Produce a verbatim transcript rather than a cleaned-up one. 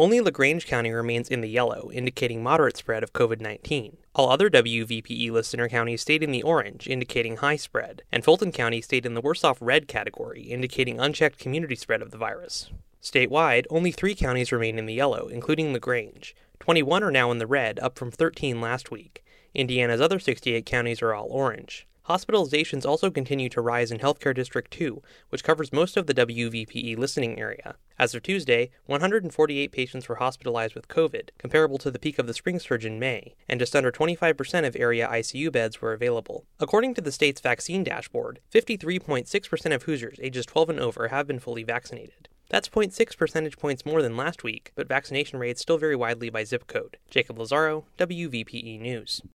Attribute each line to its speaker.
Speaker 1: Only LaGrange County remains in the yellow, indicating moderate spread of COVID nineteen. All other W V P E listener counties stayed in the orange, indicating high spread, and Fulton County stayed in the worse-off red category, indicating unchecked community spread of the virus. Statewide, only three counties remain in the yellow, including LaGrange. twenty-one are now in the red, up from thirteen last week. Indiana's other sixty-eight counties are all orange. Hospitalizations also continue to rise in Healthcare District two, which covers most of the W V P E listening area. As of Tuesday, one hundred forty-eight patients were hospitalized with COVID, comparable to the peak of the spring surge in May, and just under twenty-five percent of area I C U beds were available. According to the state's vaccine dashboard, fifty-three point six percent of Hoosiers ages twelve and over have been fully vaccinated. That's zero point six percentage points more than last week, but vaccination rates still vary widely by zip code. Jacob Lazaro, W V P E News.